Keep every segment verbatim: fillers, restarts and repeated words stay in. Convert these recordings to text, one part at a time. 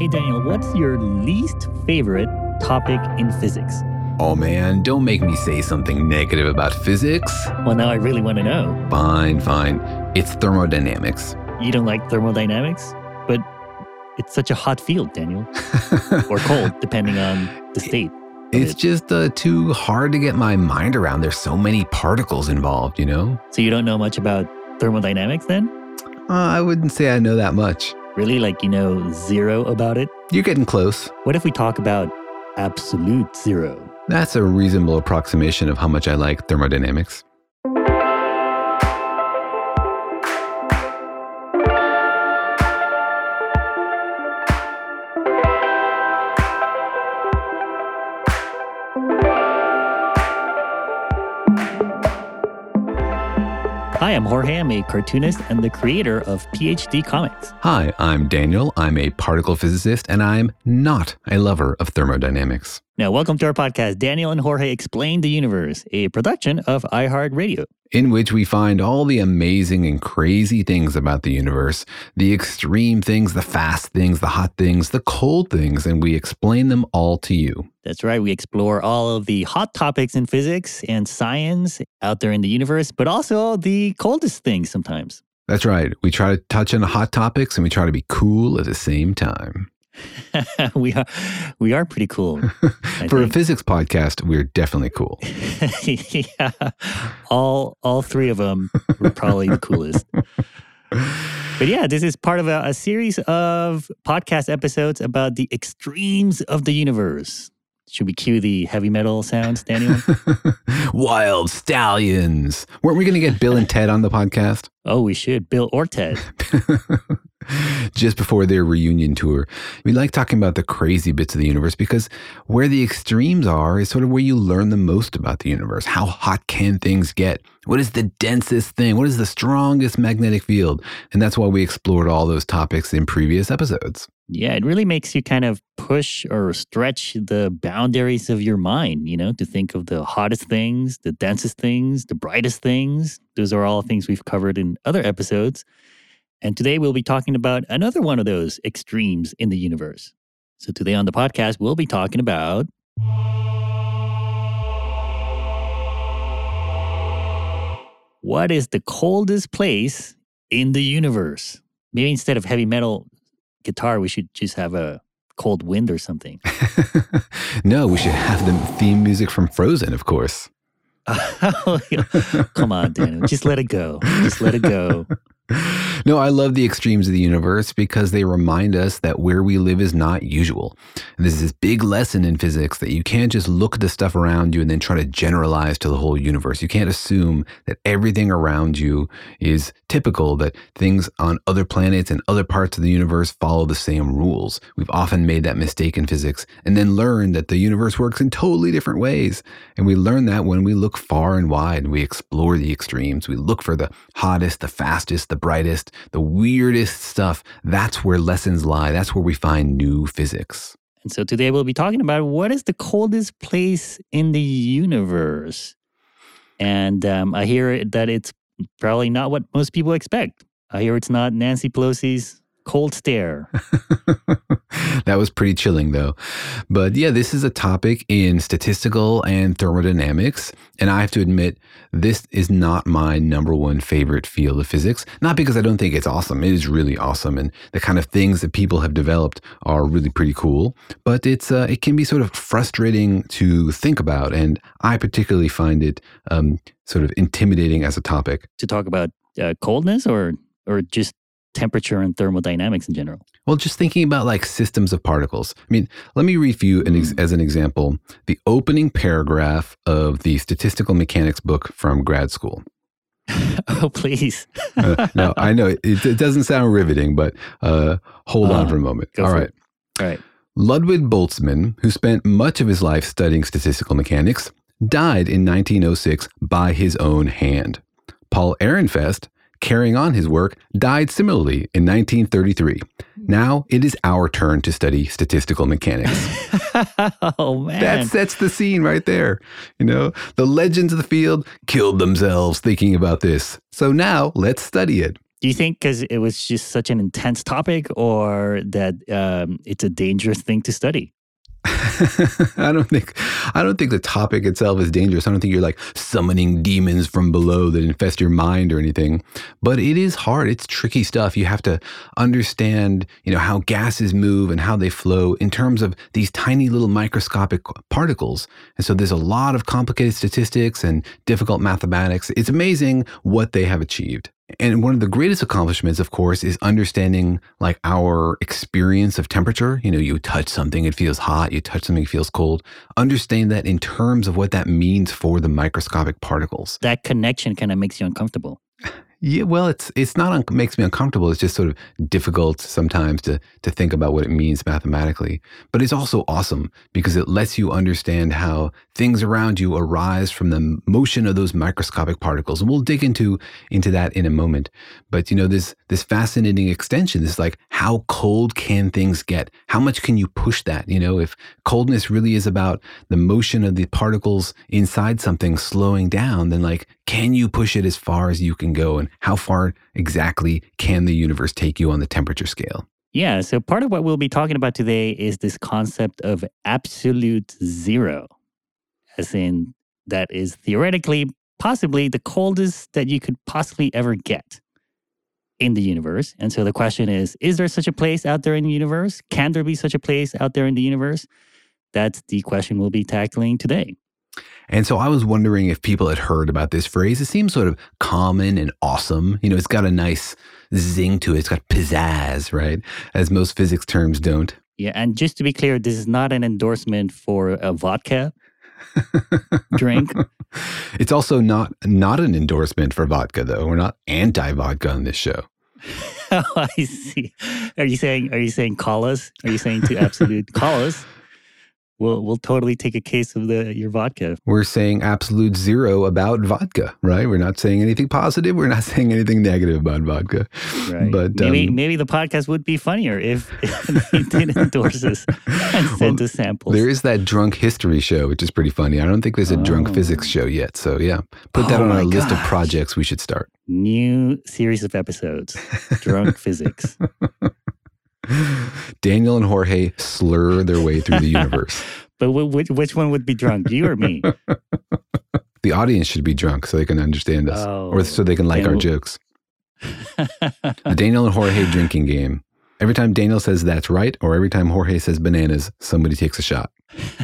Hey, Daniel, what's your least favorite topic in physics? Oh man, don't make me say something negative about physics. Well, now I really want to know. Fine, fine. It's thermodynamics. You don't like thermodynamics? But it's such a hot field, Daniel. Or cold, depending on the state. It's just uh, too hard to get my mind around. There's so many particles involved, you know? So you don't know much about thermodynamics then? Uh, I wouldn't say I know that much. Really? Like you know zero about it? You're getting close. What if we talk about absolute zero? That's a reasonable approximation of how much I like thermodynamics. Hi, I'm Jorge. I'm a cartoonist and the creator of PhD Comics. Hi, I'm Daniel. I'm a particle physicist, and I'm not a lover of thermodynamics. Now, welcome to our podcast, Daniel and Jorge Explain the Universe, a production of iHeartRadio, in which we find all the amazing and crazy things about the universe, the extreme things, the fast things, the hot things, the cold things, and we explain them all to you. That's right. We explore all of the hot topics in physics and science out there in the universe, but also the coldest things sometimes. That's right. We try to touch on the hot topics and we try to be cool at the same time. we are we are pretty cool. For think. a physics podcast, we're definitely cool. Yeah. All all three of them were probably the coolest. But yeah, this is part of a, a series of podcast episodes about the extremes of the universe. Should we cue the heavy metal sounds, Daniel? Wild stallions. Weren't we going to get Bill and Ted on the podcast? Oh, we should. Bill or Ted. Just before their reunion tour. We like talking about the crazy bits of the universe because where the extremes are is sort of where you learn the most about the universe. How hot can things get? What is the densest thing? What is the strongest magnetic field? And that's why we explored all those topics in previous episodes. Yeah, it really makes you kind of push or stretch the boundaries of your mind, you know, to think of the hottest things, the densest things, the brightest things. Those are all things we've covered in other episodes. And today we'll be talking about another one of those extremes in the universe. So today on the podcast, we'll be talking about what is the coldest place in the universe? Maybe instead of heavy metal guitar, we should just have a cold wind or something. No, we should have the theme music from Frozen, of course. Come on, Daniel. Just let it go. Just let it go. No, I love the extremes of the universe because they remind us that where we live is not usual. And this is this big lesson in physics that you can't just look at the stuff around you and then try to generalize to the whole universe. You can't assume that everything around you is typical, that things on other planets and other parts of the universe follow the same rules. We've often made that mistake in physics and then learned that the universe works in totally different ways. And we learn that when we look far and wide and we explore the extremes. We look for the hottest, the fastest, the brightest, the weirdest stuff. That's where lessons lie. That's where we find new physics. And so today we'll be talking about what is the coldest place in the universe. And um, I hear that it's probably not what most people expect. I hear it's not Nancy Pelosi's cold stare. That was pretty chilling, though. But yeah, this is a topic in statistical and thermodynamics. And I have to admit, this is not my number one favorite field of physics. Not because I don't think it's awesome. It is really awesome. And the kind of things that people have developed are really pretty cool. But it's uh, it can be sort of frustrating to think about. And I particularly find it um, sort of intimidating as a topic. To talk about uh, coldness or or just temperature and thermodynamics in general? Well, just thinking about like systems of particles. I mean, let me read for you an ex- as an example, the opening paragraph of the statistical mechanics book from grad school. Oh, please. uh, no, I know it, it doesn't sound riveting, but uh, hold uh, on for a moment. All right. It. All right. Ludwig Boltzmann, who spent much of his life studying statistical mechanics, died in nineteen oh six by his own hand. Paul Ehrenfest, carrying on his work, died similarly in nineteen thirty-three. Now it is our turn to study statistical mechanics. Oh, man. That sets the scene right there. You know, the legends of the field killed themselves thinking about this. So now let's study it. Do you think because it was just such an intense topic or that um, it's a dangerous thing to study? I don't think I don't think the topic itself is dangerous. I don't think you're like summoning demons from below that infest your mind or anything. But it is hard. It's tricky stuff. You have to understand, you know, how gases move and how they flow in terms of these tiny little microscopic particles. And so there's a lot of complicated statistics and difficult mathematics. It's amazing what they have achieved. And one of the greatest accomplishments, of course, is understanding like our experience of temperature. You know, you touch something, it feels hot. You touch something, it feels cold. Understand that in terms of what that means for the microscopic particles. That connection kind of makes you uncomfortable. Yeah, well, it's it's not un- makes me uncomfortable. It's just sort of difficult sometimes to to think about what it means mathematically. But it's also awesome because it lets you understand how things around you arise from the motion of those microscopic particles. And we'll dig into into that in a moment. But you know, this this fascinating extension is like, how cold can things get? How much can you push that? You know, if coldness really is about the motion of the particles inside something slowing down, then like, can you push it as far as you can go? And how far exactly can the universe take you on the temperature scale? Yeah, so part of what we'll be talking about today is this concept of absolute zero, as in that is theoretically possibly the coldest that you could possibly ever get in the universe. And so the question is, is there such a place out there in the universe? Can there be such a place out there in the universe? That's the question we'll be tackling today. And so I was wondering if people had heard about this phrase. It seems sort of common and awesome. You know, it's got a nice zing to it. It's got pizzazz, right? As most physics terms don't. Yeah, and just to be clear, this is not an endorsement for a vodka drink. It's also not not an endorsement for vodka, though. We're not anti-vodka on this show. Oh, I see. Are you saying? Are you saying call us? Are you saying to Absolute call us? We'll we'll totally take a case of the your vodka. We're saying absolute zero about vodka, right? We're not saying anything positive. We're not saying anything negative about vodka. Right. But maybe um, maybe the podcast would be funnier if, if they did endorse us and send well, us samples. There is that drunk history show, which is pretty funny. I don't think there's a oh. drunk physics show yet. So yeah, put oh that on our gosh. list of projects we should start. New series of episodes, Drunk Physics. Daniel and Jorge slur their way through the universe. But which, which one would be drunk, you or me? The audience should be drunk so they can understand us, oh, or so they can like our jokes. The Daniel and Jorge drinking game. Every time Daniel says that's right, or every time Jorge says bananas, somebody takes a shot.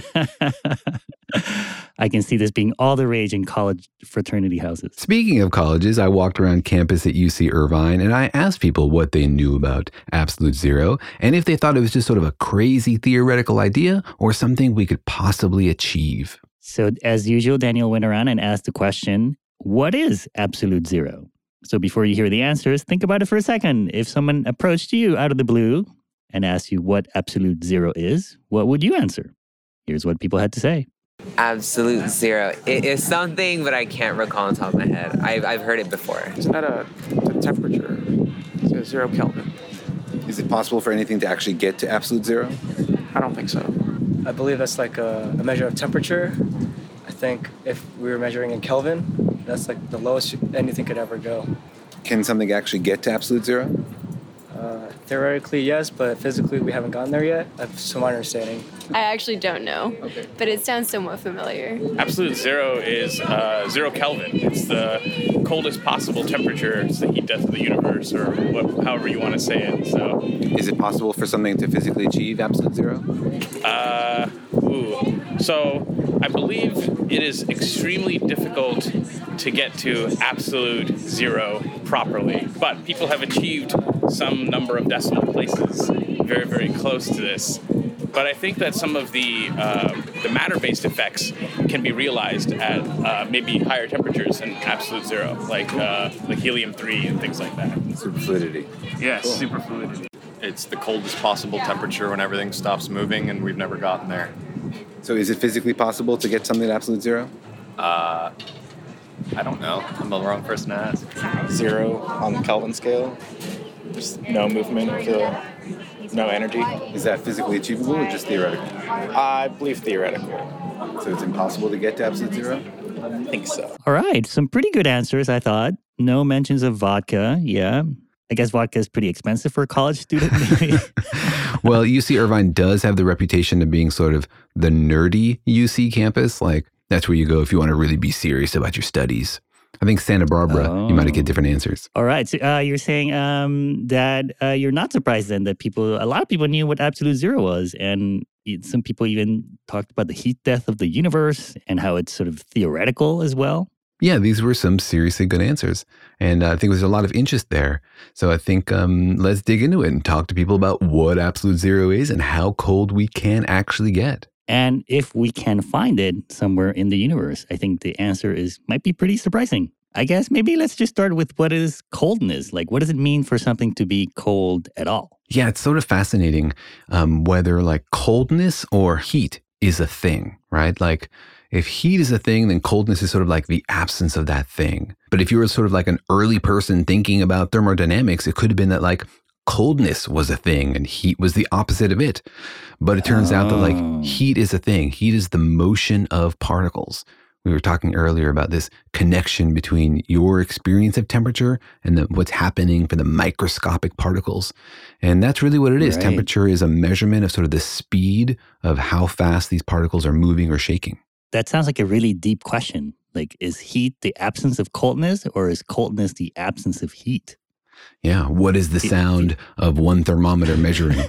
I can see this being all the rage in college fraternity houses. Speaking of colleges, I walked around campus at U C Irvine and I asked people what they knew about absolute zero and if they thought it was just sort of a crazy theoretical idea or something we could possibly achieve. So as usual, Daniel went around and asked the question, what is absolute zero? So before you hear the answers, think about it for a second. If someone approached you out of the blue and asked you what absolute zero is, what would you answer? Here's what people had to say. Absolute zero. It is something, but I can't recall on top of my head. I've, I've heard it before. Isn't that a, a temperature? It's a zero Kelvin. Is it possible for anything to actually get to absolute zero? I don't think so. I believe that's like a, a measure of temperature. I think if we were measuring in Kelvin, that's like the lowest anything could ever go. Can something actually get to absolute zero? Uh, theoretically, yes, but physically, we haven't gotten there yet. That's to my understanding. I actually don't know, okay. But it sounds somewhat familiar. Absolute zero is uh, zero Kelvin. It's the coldest possible temperature. It's the heat death of the universe, or what, however you want to say it. So, is it possible for something to physically achieve absolute zero? Uh, ooh. So, I believe it is extremely difficult to get to absolute zero properly, but people have achieved some number of decimal places very, very close to this. But I think that some of the uh, the matter-based effects can be realized at uh, maybe higher temperatures than absolute zero, like uh, like helium three and things like that. Superfluidity. Yes, cool. Superfluidity. It's the coldest possible temperature when everything stops moving, and we've never gotten there. So is it physically possible to get something to absolute zero? Uh, I don't know. I'm the wrong person to ask. Zero on the Kelvin scale. Just no movement of the, no energy. Is that physically achievable or just theoretical? I believe theoretical. So it's impossible to get to absolute zero? I think so. All right. Some pretty good answers, I thought. No mentions of vodka. Yeah. I guess vodka is pretty expensive for a college student, maybe. Well, U C Irvine does have the reputation of being sort of the nerdy U C campus. Like, that's where you go if you want to really be serious about your studies. I think Santa Barbara, Oh. you might get different answers. All right. So uh, you're saying um, that uh, you're not surprised then that people, a lot of people knew what absolute zero was. And y- some people even talked about the heat death of the universe and how it's sort of theoretical as well. Yeah, these were some seriously good answers. And uh, I think there's a lot of interest there. So I think um, let's dig into it and talk to people about what absolute zero is and how cold we can actually get. And if we can find it somewhere in the universe, I think the answer is might be pretty surprising. I guess maybe let's just start with what is coldness? Like, what does it mean for something to be cold at all? Yeah, it's sort of fascinating um, whether like coldness or heat is a thing, right? Like if heat is a thing, then coldness is sort of like the absence of that thing. But if you were sort of like an early person thinking about thermodynamics, it could have been that like coldness was a thing and heat was the opposite of it. But it turns out that Oh. like heat is a thing. Heat is the motion of particles. We were talking earlier about this connection between your experience of temperature and the, what's happening for the microscopic particles. And that's really what it is. Right. Temperature is a measurement of sort of the speed of how fast these particles are moving or shaking. That sounds like a really deep question. Like, is heat the absence of coldness or is coldness the absence of heat? Yeah. What is the sound of one thermometer measuring?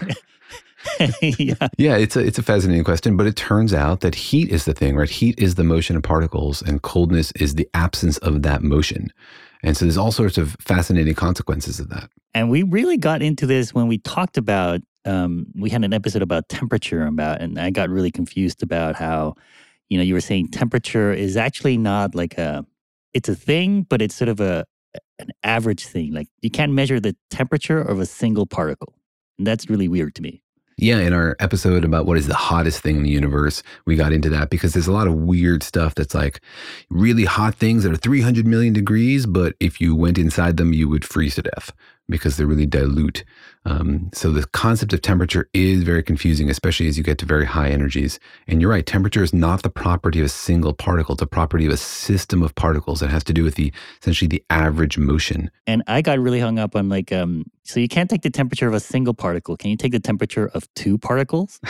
Yeah. Yeah, it's a, it's a fascinating question, but it turns out that heat is the thing, right? Heat is the motion of particles and coldness is the absence of that motion. And so there's all sorts of fascinating consequences of that. And we really got into this when we talked about, um, we had an episode about temperature about, and I got really confused about how, you know, you were saying temperature is actually not like a, it's a thing, but it's sort of a, an average thing. Like you can't measure the temperature of a single particle. And that's really weird to me. Yeah, in our episode about what is the hottest thing in the universe, we got into that because there's a lot of weird stuff that's like really hot things that are three hundred million degrees, but if you went inside them, you would freeze to death because they're really dilute. Um, so the concept of temperature is very confusing, especially as you get to very high energies. And you're right, temperature is not the property of a single particle. It's a property of a system of particles that has to do with the essentially the average motion. And I got really hung up on like, um, so you can't take the temperature of a single particle. Can you take the temperature of two particles?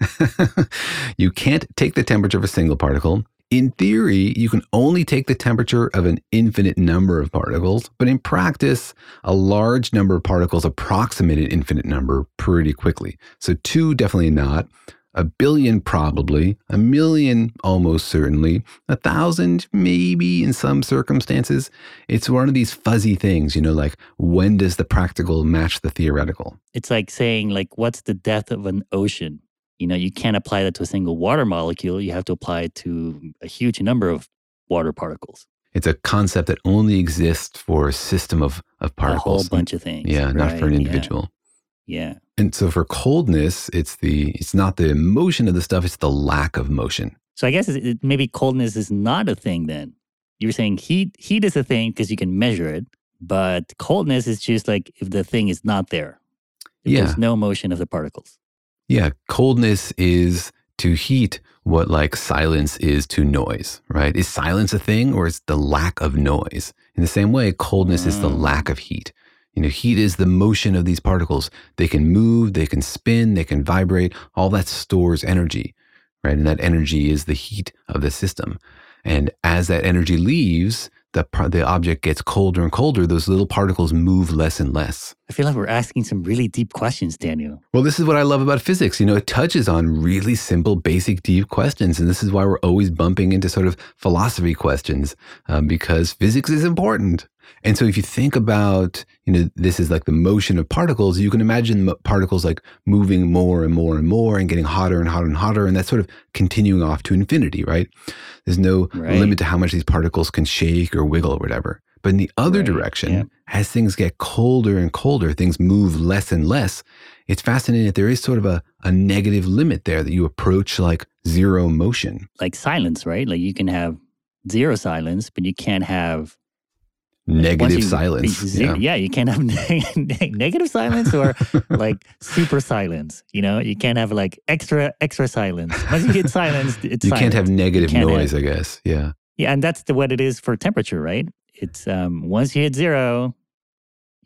You can't take the temperature of a single particle. In theory, you can only take the temperature of an infinite number of particles, but in practice, a large number of particles approximate an infinite number pretty quickly. So two, definitely not. A billion, probably. A million, almost certainly. A thousand, maybe in some circumstances. It's one of these fuzzy things, you know, like when does the practical match the theoretical? It's like saying like, what's the depth of an ocean? You know, you can't apply that to a single water molecule. You have to apply it to a huge number of water particles. It's a concept that only exists for a system of, of particles. A whole bunch of things. Yeah, not right? for an Yeah. individual. Yeah. And so for coldness, it's the it's not the motion of the stuff, it's the lack of motion. So I guess it, maybe coldness is not a thing then. You were saying heat heat is a thing because you can measure it, but coldness is just like if the thing is not there. If Yeah. there's no motion of the particles. Yeah, coldness is to heat what like silence is to noise, right? Is silence a thing or is the lack of noise? In the same way, coldness is the Mm. lack of heat. You know, heat is the motion of these particles. They can move, they can spin, they can vibrate. All that stores energy, right? And that energy is the heat of the system. And as that energy leaves, the, par- the object gets colder and colder. Those little particles move less and less. I feel like we're asking some really deep questions, Daniel. Well, this is what I love about physics. You know, it touches on really simple, basic, deep questions. And this is why we're always bumping into sort of philosophy questions um, because physics is important. And so if you think about, you know, this is like the motion of particles, you can imagine mo- particles like moving more and more and more and getting hotter and hotter and hotter. And that's sort of continuing off to infinity, right? There's no Right. limit to how much these particles can shake or wiggle or whatever. But in the other Right, direction, yeah. as things get colder and colder, things move less and less. It's fascinating that there is sort of a, a negative limit there that you approach like zero motion. Like silence, right? Like you can have zero silence, but you can't have Negative once you silence. reach zero- Yeah. yeah, you can't have neg- negative silence or like super silence. You know, you can't have like extra extra silence. Once you hit silence, it's You silence. can't have negative can't noise, have- I guess. Yeah. Yeah, and that's the, what it is for temperature, right? It's um, once you hit zero,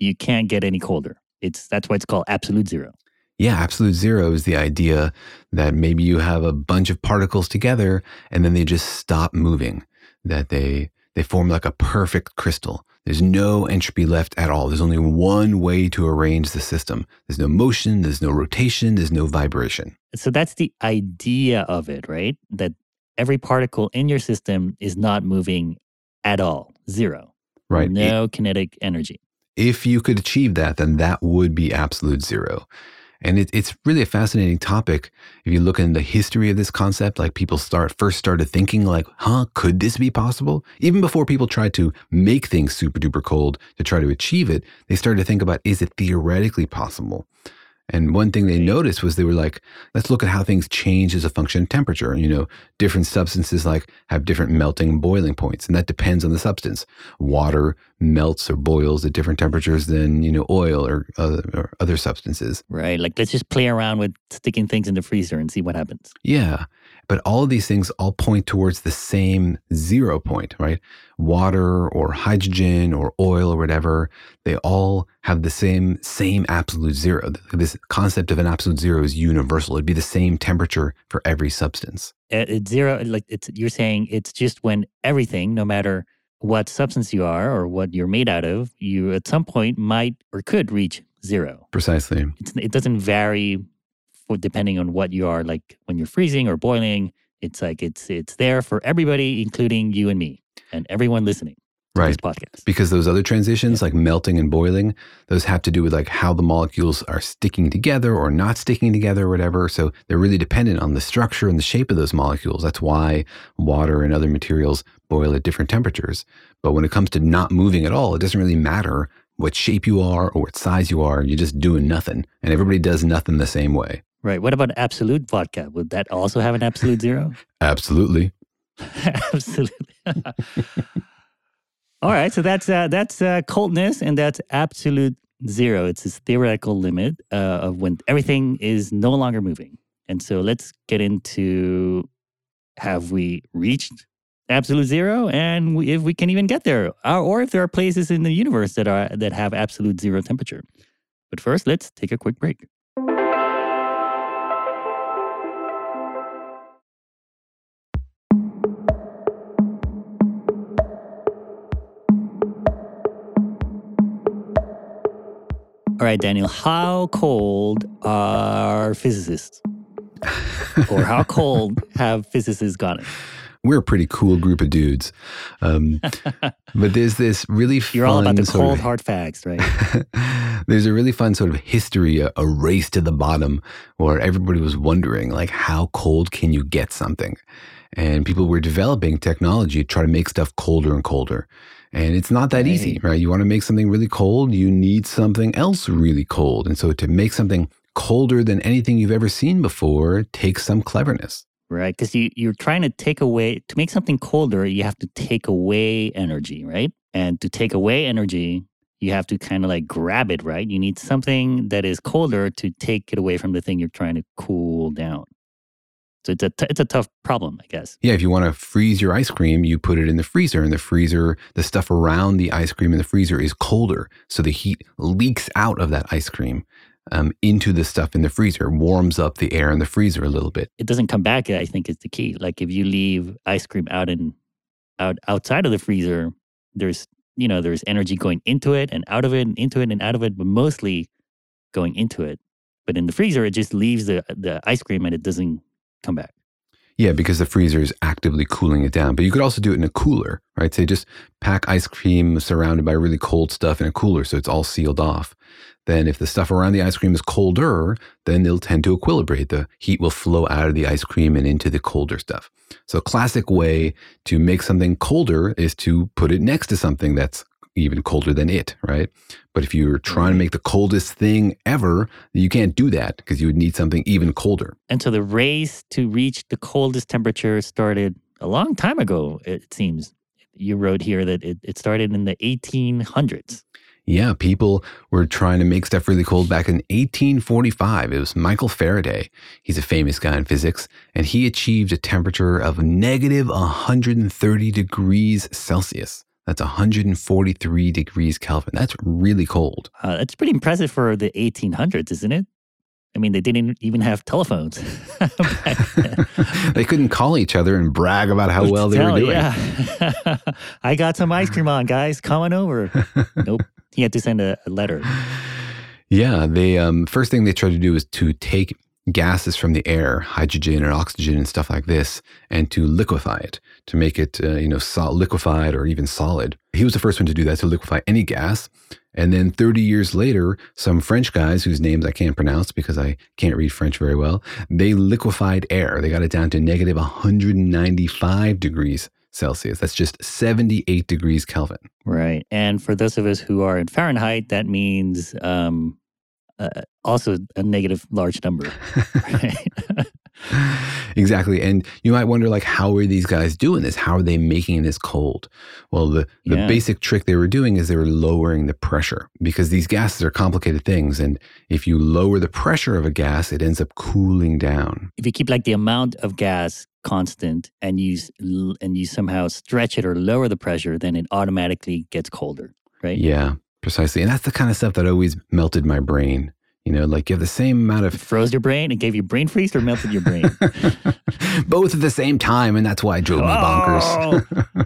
you can't get any colder. It's that's why it's called absolute zero. Yeah, absolute zero is the idea that maybe you have a bunch of particles together and then they just stop moving, that they they form like a perfect crystal. There's no entropy left at all. There's only one way to arrange the system. There's no motion, there's no rotation, there's no vibration. So that's the idea of it, right? That every particle in your system is not moving at all. Zero. Right. No it, kinetic energy. If you could achieve that, then that would be absolute zero. And it, it's really a fascinating topic. If you look in the history of this concept, like people start first started thinking like, huh, could this be possible? Even before people tried to make things super duper cold to try to achieve it, they started to think about, is it theoretically possible? And one thing they noticed was they were like, let's look at how things change as a function of temperature. You know, different substances like have different melting and boiling points, and that depends on the substance. Water melts or boils at different temperatures than, you know, oil or other, or other substances. Right. Like let's just play around with sticking things in the freezer and see what happens. Yeah. But all of these things all point towards the same zero point, right? Water or hydrogen or oil or whatever, they all have the same same absolute zero. This concept of an absolute zero is universal. It'd be the same temperature for every substance. It's zero, like it's you're saying it's just when everything, no matter what substance you are or what you're made out of, you at some point might or could reach zero. Precisely. It's, it doesn't vary for depending on what you are, like when you're freezing or boiling. It's like it's it's there for everybody, including you and me and everyone listening to right. this podcast. Because those other transitions, yeah. like melting and boiling, those have to do with like how the molecules are sticking together or not sticking together or whatever. So they're really dependent on the structure and the shape of those molecules. That's why water and other materials boil at different temperatures. But when it comes to not moving at all, it doesn't really matter what shape you are or what size you are. You're just doing nothing. And everybody does nothing the same way. Right. What about absolute vodka? Would that also have an absolute zero? Absolutely. Absolutely. All right. So that's uh, that's uh, coldness, and that's absolute zero. It's this theoretical limit uh, of when everything is no longer moving. And so let's get into, have we reached absolute zero, and we, if we can even get there, or, or if there are places in the universe that are that have absolute zero temperature. But first, let's take a quick break. All right, Daniel, how cold are physicists? Or how cold have physicists gotten? We're a pretty cool group of dudes. Um, but there's this really fun... You're all about the cold, of, hard facts, right? There's a really fun sort of history, a, a race to the bottom, where everybody was wondering, like, how cold can you get something? And people were developing technology to try to make stuff colder and colder. And it's not that right. easy, right? You want to make something really cold, you need something else really cold. And so to make something colder than anything you've ever seen before takes some cleverness. Right, because you, you're trying to take away, to make something colder, you have to take away energy, right? And to take away energy, you have to kind of like grab it, right? You need something that is colder to take it away from the thing you're trying to cool down. So it's a, t- it's a tough problem, I guess. Yeah, if you want to freeze your ice cream, you put it in the freezer, and the freezer, the stuff around the ice cream in the freezer is colder. So the heat leaks out of that ice cream um, into the stuff in the freezer, warms up the air in the freezer a little bit. It doesn't come back, I think, is the key. Like if you leave ice cream out in out outside of the freezer, there's, you know, there's energy going into it and out of it and into it and out of it, but mostly going into it. But in the freezer, it just leaves the the ice cream and it doesn't come back. Yeah, because the freezer is actively cooling it down. But you could also do it in a cooler, right? Say just pack ice cream surrounded by really cold stuff in a cooler so it's all sealed off. Then if the stuff around the ice cream is colder, then they'll tend to equilibrate. The heat will flow out of the ice cream and into the colder stuff. So a classic way to make something colder is to put it next to something that's even colder than it, right? But if you're trying to make the coldest thing ever, you can't do that because you would need something even colder. And so the race to reach the coldest temperature started a long time ago, it seems. You wrote here that it, it started in the eighteen hundreds. Yeah, people were trying to make stuff really cold back in eighteen forty-five. It was Michael Faraday. He's a famous guy in physics, and he achieved a temperature of negative one hundred thirty degrees Celsius. That's one hundred forty-three degrees Kelvin. That's really cold. Uh, that's pretty impressive for the eighteen hundreds, isn't it? I mean, they didn't even have telephones. They couldn't call each other and brag about how well they Tell, were doing. Yeah. I got some ice cream on, guys. Come on over. Nope. He had to send a, a letter. Yeah. They um, first thing they tried to do was to take gases from the air, hydrogen and oxygen and stuff like this, and to liquefy it, to make it, uh, you know, sol- liquefied or even solid. He was the first one to do that, to liquefy any gas. And then thirty years later, some French guys whose names I can't pronounce because I can't read French very well, they liquefied air. They got it down to negative one hundred ninety-five degrees Celsius. That's just seventy-eight degrees Kelvin. Right. And for those of us who are in Fahrenheit, that means um, uh, also a negative large number. Right? Exactly. And you might wonder, like, how are these guys doing this? How are they making this cold? Well, the, the Yeah. basic trick they were doing is they were lowering the pressure, because these gases are complicated things. And if you lower the pressure of a gas, it ends up cooling down. If you keep like the amount of gas constant and you s- l- and you somehow stretch it or lower the pressure, then it automatically gets colder, right? Yeah, precisely. And that's the kind of stuff that always melted my brain. You know, like you have the same amount It of froze your brain, it gave you brain freeze or melted your brain. both at the same time, and that's why it drove me bonkers.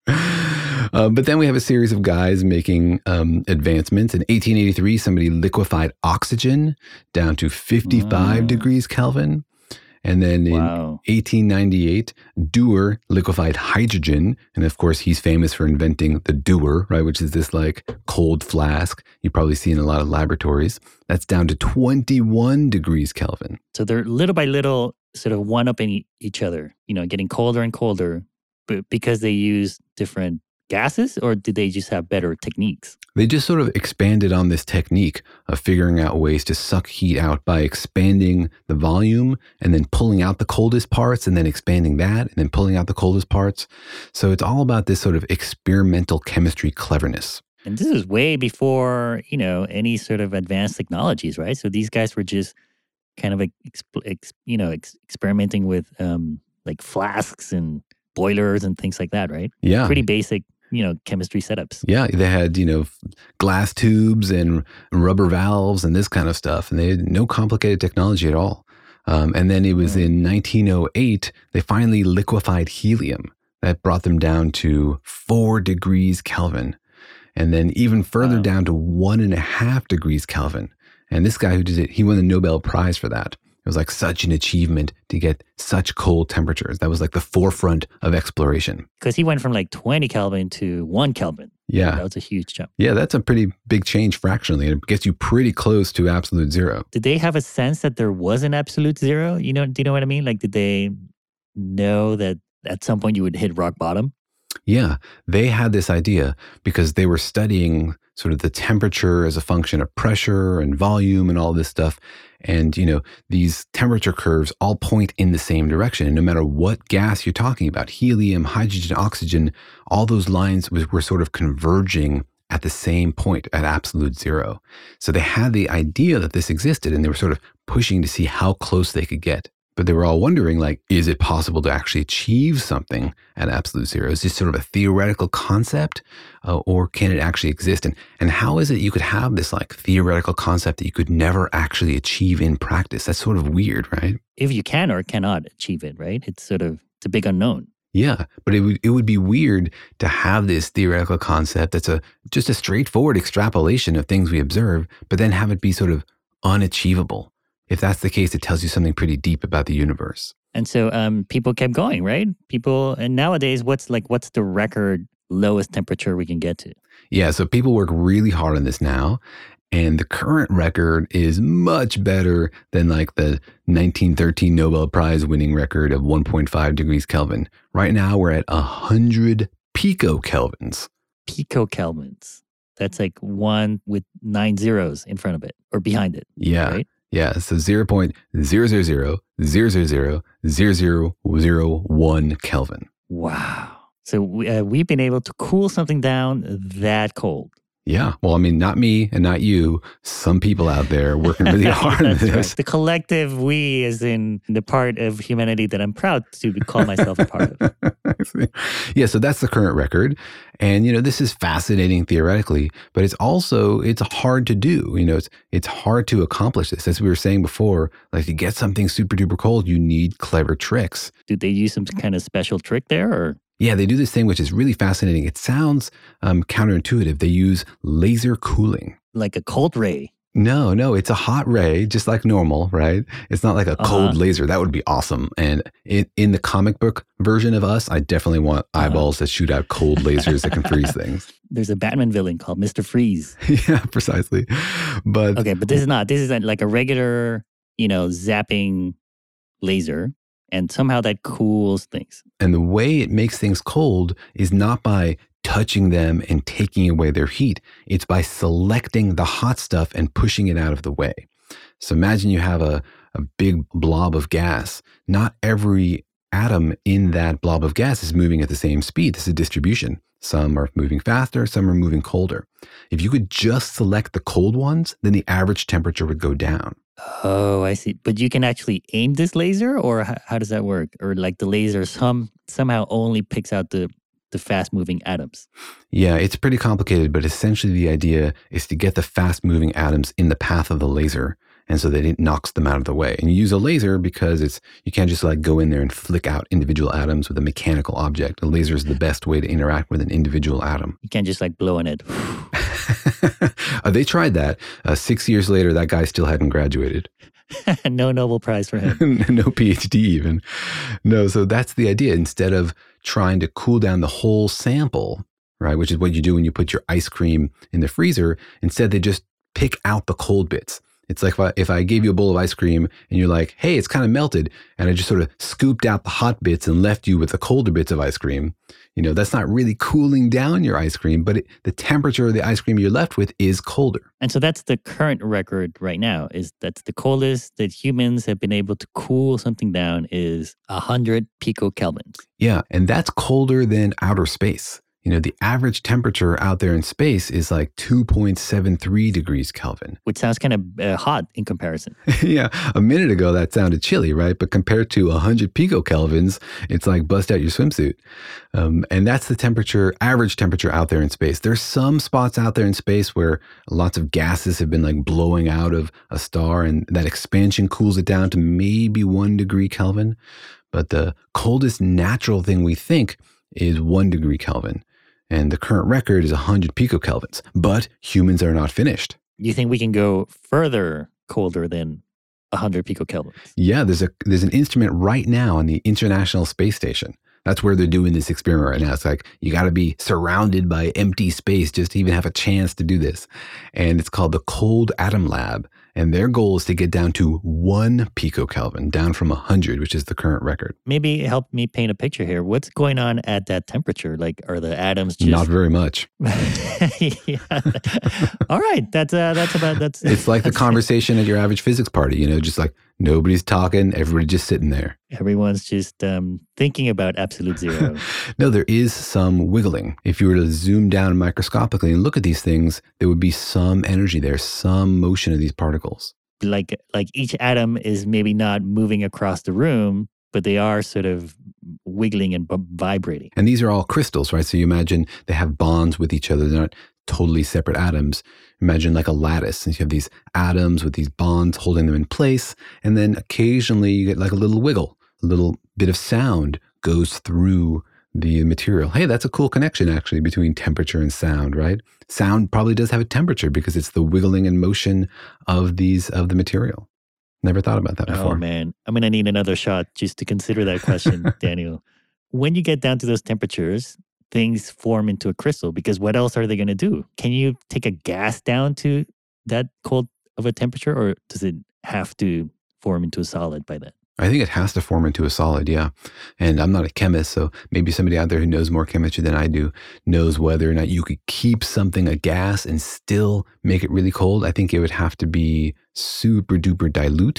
Uh, but then we have a series of guys making um, advancements. In eighteen eighty-three, somebody liquefied oxygen down to fifty-five Wow. degrees Kelvin. And then in Wow. eighteen ninety-eight, Dewar liquefied hydrogen. And of course, he's famous for inventing the Dewar, right? Which is this like cold flask you probably see in a lot of laboratories. That's down to twenty-one degrees Kelvin. So they're little by little sort of one-upping e- each other, you know, getting colder and colder, but because they use different gases, or did they just have better techniques? They just sort of expanded on this technique of figuring out ways to suck heat out by expanding the volume and then pulling out the coldest parts and then expanding that and then pulling out the coldest parts. So it's all about this sort of experimental chemistry cleverness. And this is way before, you know, any sort of advanced technologies, right? So these guys were just kind of, ex- ex- you know, ex- experimenting with um, like flasks and boilers and things like that, right? Yeah. Pretty basic, you know, chemistry setups. Yeah, they had, you know, glass tubes and rubber valves and this kind of stuff. And they had no complicated technology at all. Um, and then it was in nineteen oh eight, they finally liquefied helium. That brought them down to four degrees Kelvin. And then even further Wow. down to one and a half degrees Kelvin. And this guy who did it, he won the Nobel Prize for that. It was like such an achievement to get such cold temperatures. That was like the forefront of exploration. Because he went from like twenty Kelvin to one Kelvin. Yeah. That was a huge jump. Yeah, that's a pretty big change fractionally. It gets you pretty close to absolute zero. Did they have a sense that there was an absolute zero? You know, do you know what I mean? Like, did they know that at some point you would hit rock bottom? Yeah, they had this idea because they were studying sort of the temperature as a function of pressure and volume and all this stuff. And, you know, these temperature curves all point in the same direction. And no matter what gas you're talking about, helium, hydrogen, oxygen, all those lines was, were sort of converging at the same point at absolute zero. So they had the idea that this existed and they were sort of pushing to see how close they could get. But they were all wondering, like, is it possible to actually achieve something at absolute zero? Is this sort of a theoretical concept, uh, or can it actually exist? And and how is it you could have this like theoretical concept that you could never actually achieve in practice? That's sort of weird, right? If you can or cannot achieve it, right? It's sort of, it's a big unknown. Yeah, but it would it would be weird to have this theoretical concept that's a just a straightforward extrapolation of things we observe, but then have it be sort of unachievable. If that's the case, it tells you something pretty deep about the universe. And so um, people kept going, right? People, and nowadays, what's like, what's the record lowest temperature we can get to? Yeah, so people work really hard on this now. And the current record is much better than like the nineteen thirteen Nobel Prize winning record of one point five degrees Kelvin. Right now, we're at one hundred picokelvins. Picokelvins. That's like one with nine zeros in front of it or behind it. Yeah. Right? Yeah, so zero point zero zero zero zero zero zero zero zero zero one Kelvin. Wow. So we, uh, we've been able to cool something down that cold. Yeah. Well, I mean, not me and not you. Some people out there working really hard on That's this. right. The collective we is in the part of humanity that I'm proud to call myself a part of. Yeah, so that's the current record. And, you know, this is fascinating theoretically, but it's also, it's hard to do. You know, it's it's hard to accomplish this. As we were saying before, like to get something super duper cold, you need clever tricks. Did they use some kind of special trick there or? Yeah, they do this thing which is really fascinating. It sounds um, counterintuitive. They use laser cooling. Like a cold ray. No, no, it's a hot ray, just like normal, right? It's not like a cold Uh-huh. laser. That would be awesome. And in, in the comic book version of us, I definitely want eyeballs that shoot out cold lasers that can freeze things. There's a Batman villain called Mister Freeze. Yeah, precisely. But Okay, but this is not. This is like a regular, you know, zapping laser. And somehow that cools things. And the way it makes things cold is not by touching them and taking away their heat. It's by selecting the hot stuff and pushing it out of the way. So imagine you have a, a big blob of gas. Not every atom in that blob of gas is moving at the same speed. This is a distribution. Some are moving faster, some are moving colder. If you could just select the cold ones, then the average temperature would go down. Oh, I see. But you can actually aim this laser, or how, how does that work? Or like the laser some somehow only picks out the the fast moving atoms. Yeah, it's pretty complicated, but essentially the idea is to get the fast moving atoms in the path of the laser, and so that it knocks them out of the way. And you use a laser because it's you can't just like go in there and flick out individual atoms with a mechanical object. A laser is the best way to interact with an individual atom. You can't just like blow on it. uh, they tried that. Uh, six years later, that guy still hadn't graduated. No Nobel Prize for him. No PhD even. No, so that's the idea. Instead of trying to cool down the whole sample, right, which is what you do when you put your ice cream in the freezer, instead they just pick out the cold bits. It's like if I, if I gave you a bowl of ice cream and you're like, hey, it's kind of melted, and I just sort of scooped out the hot bits and left you with the colder bits of ice cream. You know, that's not really cooling down your ice cream, but it, the temperature of the ice cream you're left with is colder. And so that's the current record right now, is that's the coldest that humans have been able to cool something down is one hundred picokelvins. Yeah, and that's colder than outer space. You know, the average temperature out there in space is like two point seven three degrees Kelvin. Which sounds kind of uh, hot in comparison. Yeah, a minute ago that sounded chilly, right? But compared to one hundred picokelvins, it's like bust out your swimsuit. Um, and that's the temperature, average temperature out there in space. There's some spots out there in space where lots of gases have been like blowing out of a star, and that expansion cools it down to maybe one degree Kelvin. But the coldest natural thing we think is one degree Kelvin. And the current record is one hundred picokelvins. But humans are not finished. You think we can go further colder than one hundred picokelvins? Yeah, there's a there's an instrument right now on the International Space Station. That's where they're doing this experiment right now. It's like you got to be surrounded by empty space just to even have a chance to do this. And it's called the Cold Atom Lab. And their goal is to get down to one picokelvin, down from one hundred, which is the current record. Maybe help me paint a picture here. What's going on at that temperature? Like, are the atoms just... Not very much. Yeah. All right. That's uh, that's about... that's. It's like the conversation at your average physics party, you know, just like nobody's talking, everybody just sitting there. Everyone's just um, thinking about absolute zero. No, there is some wiggling. If you were to zoom down microscopically and look at these things, there would be some energy there, some motion of these particles. Like, like each atom is maybe not moving across the room, but they are sort of wiggling and b- vibrating. And these are all crystals, right? So you imagine they have bonds with each other. They're not totally separate atoms. Imagine like a lattice, and you have these atoms with these bonds holding them in place. And then occasionally you get like a little wiggle, a little bit of sound goes through the material. Hey, that's a cool connection actually between temperature and sound, right? Sound probably does have a temperature because it's the wiggling and motion of these, of the material. Never thought about that before. Oh man, I'm going to need another shot just to consider that question, Daniel. When you get down to those temperatures, things form into a crystal, because what else are they going to do? Can you take a gas down to that cold of a temperature, or does it have to form into a solid by then? I think it has to form into a solid, yeah. And I'm not a chemist, so maybe somebody out there who knows more chemistry than I do knows whether or not you could keep something a gas and still make it really cold. I think it would have to be super duper dilute,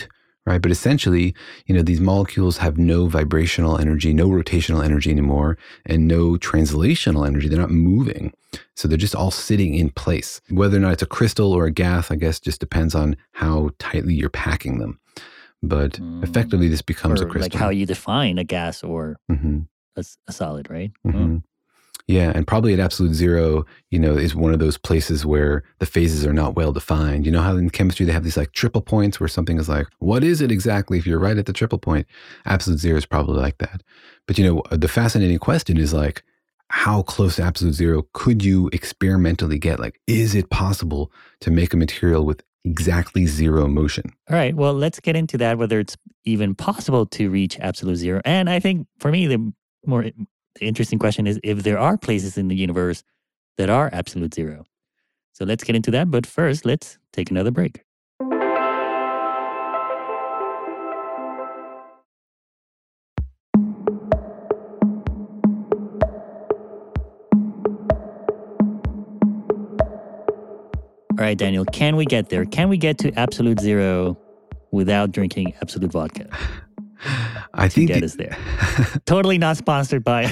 right? But essentially, you know, these molecules have no vibrational energy, no rotational energy anymore, and no translational energy. They're not moving. So they're just all sitting in place. Whether or not it's a crystal or a gas, I guess, just depends on how tightly you're packing them. But mm. effectively, this becomes or a crystal. Like how you define a gas or mm-hmm. a, a solid, right? Mm-hmm. Oh. Yeah, and probably at absolute zero, you know, is one of those places where the phases are not well defined. You know how in chemistry they have these like triple points where something is like, what is it exactly if you're right at the triple point? Absolute zero is probably like that. But, you know, the fascinating question is like, how close to absolute zero could you experimentally get? Like, is it possible to make a material with exactly zero motion? All right, well, let's get into that, whether it's even possible to reach absolute zero. And I think for me, the more... The interesting question is if there are places in the universe that are absolute zero. So let's get into that. But first, let's take another break. All right, Daniel, can we get there? Can we get to absolute zero without drinking absolute vodka? I think get us there. Totally not sponsored by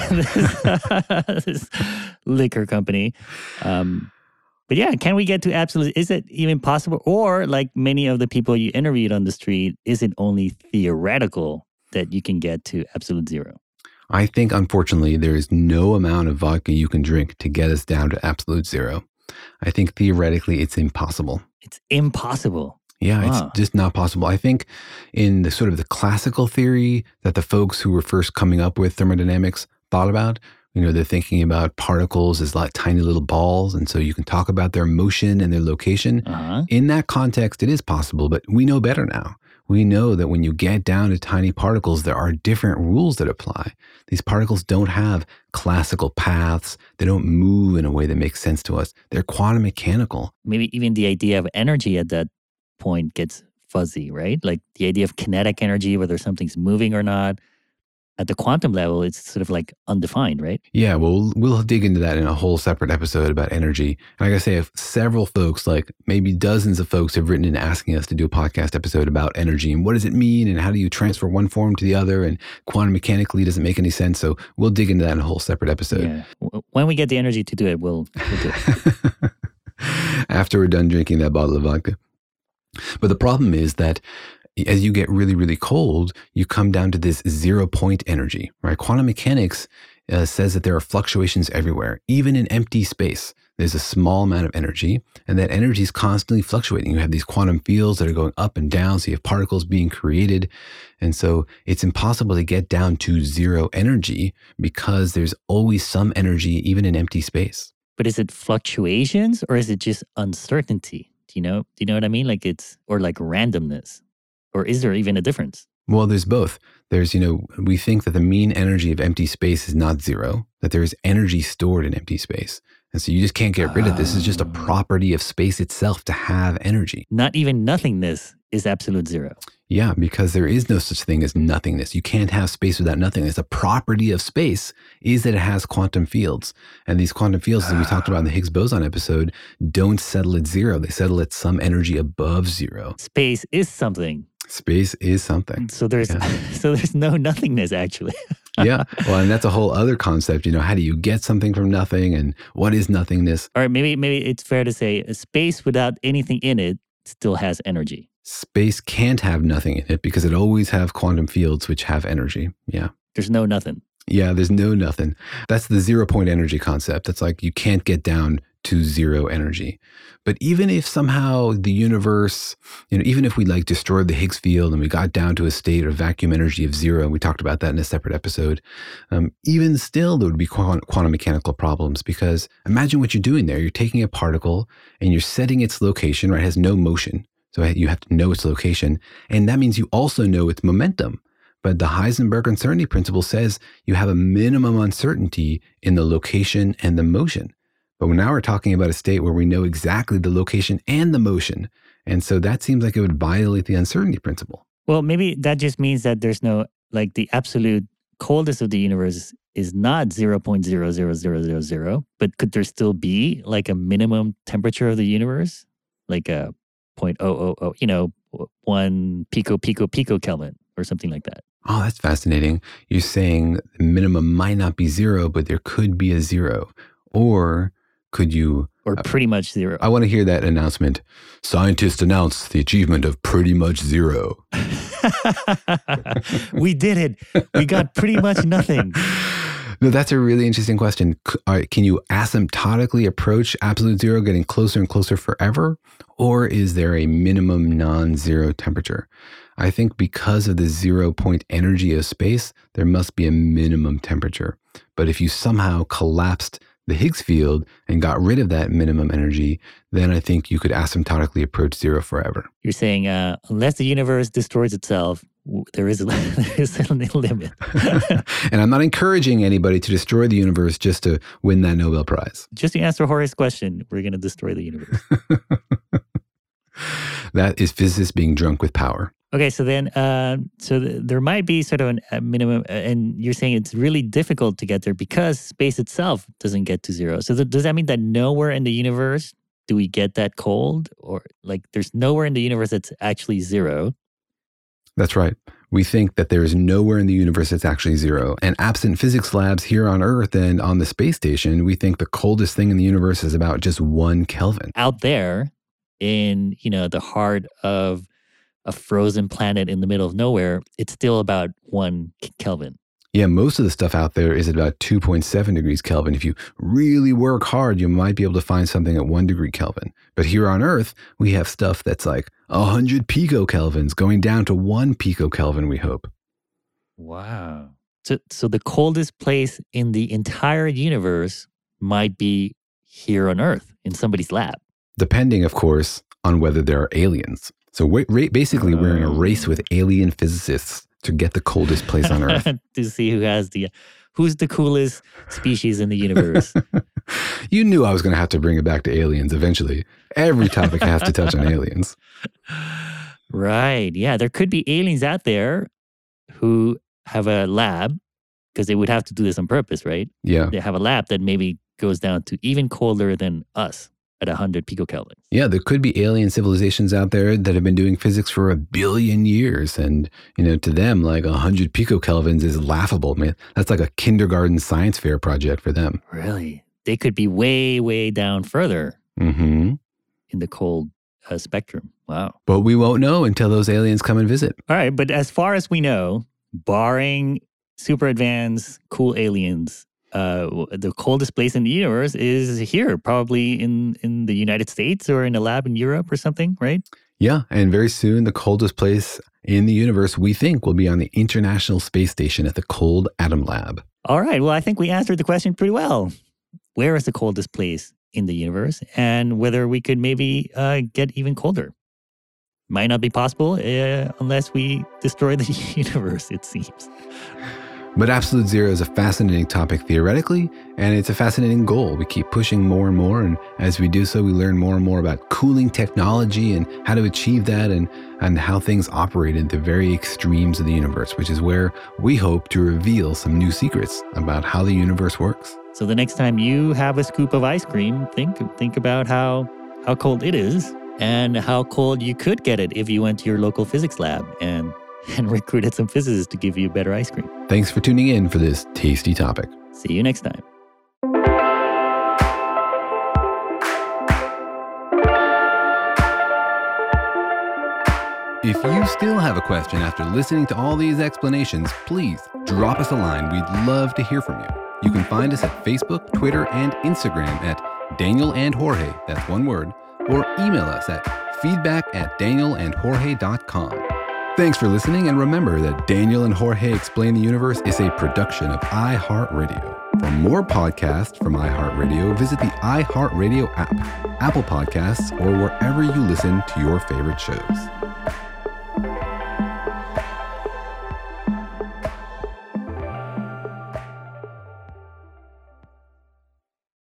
this, this liquor company. Um, but yeah, can we get to absolute? Is it even possible? Or like many of the people you interviewed on the street, is it only theoretical that you can get to absolute zero? I think, unfortunately, there is no amount of vodka you can drink to get us down to absolute zero. I think theoretically it's impossible. It's impossible. Yeah, wow. It's just not possible. I think in the sort of the classical theory that the folks who were first coming up with thermodynamics thought about, you know, they're thinking about particles as like tiny little balls. And so you can talk about their motion and their location. Uh-huh. In that context, it is possible, but we know better now. We know that when you get down to tiny particles, there are different rules that apply. These particles don't have classical paths. They don't move in a way that makes sense to us. They're quantum mechanical. Maybe even the idea of energy at that point gets fuzzy, right? Like the idea of kinetic energy, whether something's moving or not. At the quantum level, it's sort of like undefined, right? Yeah, well, we'll dig into that in a whole separate episode about energy. And like I say, several folks, like maybe dozens of folks have written in asking us to do a podcast episode about energy and what does it mean and how do you transfer one form to the other and quantum mechanically does it make any sense? So we'll dig into that in a whole separate episode. Yeah. When we get the energy to do it, we'll, we'll do it. After we're done drinking that bottle of vodka. But the problem is that as you get really, really cold, you come down to this zero point energy, right? Quantum mechanics uh, says that there are fluctuations everywhere, even in empty space. There's a small amount of energy, and that energy is constantly fluctuating. You have these quantum fields that are going up and down, so you have particles being created. And so it's impossible to get down to zero energy because there's always some energy, even in empty space. But is it fluctuations or is it just uncertainty? Do you know? Do you know what I mean? Like it's, or like randomness? Or is there even a difference? Well, there's both. There's, you know, we think that the mean energy of empty space is not zero, that there is energy stored in empty space. And so you just can't get rid of this. It's just a property of space itself to have energy. Not even nothingness is absolute zero. Yeah, because there is no such thing as nothingness. You can't have space without nothingness. A property of space is that it has quantum fields. And these quantum fields, as we talked about in the Higgs boson episode, don't settle at zero. They settle at some energy above zero. Space is something. Space is something. So there's yeah. so there's no nothingness, actually. Yeah. Well, and that's a whole other concept. You know, how do you get something from nothing and what is nothingness? Or maybe maybe it's fair to say a space without anything in it still has energy. Space can't have nothing in it because it always have quantum fields which have energy. Yeah. There's no nothing. Yeah, there's no nothing. That's the zero point energy concept. That's like you can't get down to zero energy. But even if somehow the universe, you know, even if we like destroyed the Higgs field and we got down to a state of vacuum energy of zero, and we talked about that in a separate episode, um, even still there would be quantum mechanical problems because imagine what you're doing there. You're taking a particle and you're setting its location, right? It has no motion. So you have to know its location. And that means you also know its momentum. But the Heisenberg uncertainty principle says you have a minimum uncertainty in the location and the motion. But now we're talking about a state where we know exactly the location and the motion. And so that seems like it would violate the uncertainty principle. Well, maybe that just means that there's no, like the absolute coldest of the universe is not zero point zero zero zero zero zero, but could there still be like a minimum temperature of the universe? Like a zero point zero zero zero, you know, one pico, pico, pico Kelvin or something like that. Oh, that's fascinating. You're saying the minimum might not be zero, but there could be a zero. Or could you... Or pretty much zero. I want to hear that announcement. Scientists announce the achievement of pretty much zero. We did it. We got pretty much nothing. No, that's a really interesting question. Can you asymptotically approach absolute zero, getting closer and closer forever? Or is there a minimum non-zero temperature? I think because of the zero point energy of space, there must be a minimum temperature. But if you somehow collapsed the Higgs field and got rid of that minimum energy, then I think you could asymptotically approach zero forever. You're saying uh, unless the universe destroys itself, there is a, there is a limit. And I'm not encouraging anybody to destroy the universe just to win that Nobel Prize. Just to answer Jorge's question, we're going to destroy the universe. That is physicists being drunk with power. Okay, so then, uh, so th- there might be sort of an, a minimum, uh, and you're saying it's really difficult to get there because space itself doesn't get to zero. So th- does that mean that nowhere in the universe do we get that cold? Or like there's nowhere in the universe that's actually zero? That's right. We think that there is nowhere in the universe that's actually zero. And absent physics labs here on Earth and on the space station, we think the coldest thing in the universe is about just one Kelvin. Out there in, you know, the heart of a frozen planet in the middle of nowhere, it's still about one Kelvin. Yeah, most of the stuff out there is about two point seven degrees Kelvin. If you really work hard, you might be able to find something at one degree Kelvin. But here on Earth, we have stuff that's like one hundred picokelvins going down to one picokelvin, we hope. Wow. So, so the coldest place in the entire universe might be here on Earth in somebody's lab. Depending, of course, on whether there are aliens. So we're, basically, uh, we're in a race with alien physicists to get the coldest place on Earth. To see who has the, who's the coolest species in the universe. You knew I was going to have to bring it back to aliens eventually. Every topic has to touch on aliens. Right. Yeah, there could be aliens out there who have a lab, because they would have to do this on purpose, right? Yeah. They have a lab that maybe goes down to even colder than us. At one hundred picokelvins. Yeah, there could be alien civilizations out there that have been doing physics for a billion years. And, you know, to them, like one hundred picokelvins is laughable. Man, that's like a kindergarten science fair project for them. Really? They could be way, way down further mm-hmm. in the cold uh, spectrum. Wow. But we won't know until those aliens come and visit. All right. But as far as we know, barring super advanced, cool aliens, Uh, the coldest place in the universe is here, probably in, in the United States or in a lab in Europe or something, right? Yeah, and very soon the coldest place in the universe, we think, will be on the International Space Station at the Cold Atom Lab. All right, well, I think we answered the question pretty well. Where is the coldest place in the universe and whether we could maybe uh, get even colder? Might not be possible uh, unless we destroy the universe, it seems. But absolute zero is a fascinating topic theoretically, and it's a fascinating goal. We keep pushing more and more, and as we do so, we learn more and more about cooling technology and how to achieve that and, and how things operate in the very extremes of the universe, which is where we hope to reveal some new secrets about how the universe works. So the next time you have a scoop of ice cream, think think about how how cold it is and how cold you could get it if you went to your local physics lab and and recruited some physicists to give you better ice cream. Thanks for tuning in for this tasty topic. See you next time. If you still have a question after listening to all these explanations, please drop us a line. We'd love to hear from you. You can find us at Facebook, Twitter, and Instagram at Daniel and Jorge, that's one word, or email us at feedback at daniel and jorge dot com. Thanks for listening, and remember that Daniel and Jorge Explain the Universe is a production of iHeartRadio. For more podcasts from iHeartRadio, visit the iHeartRadio app, Apple Podcasts, or wherever you listen to your favorite shows.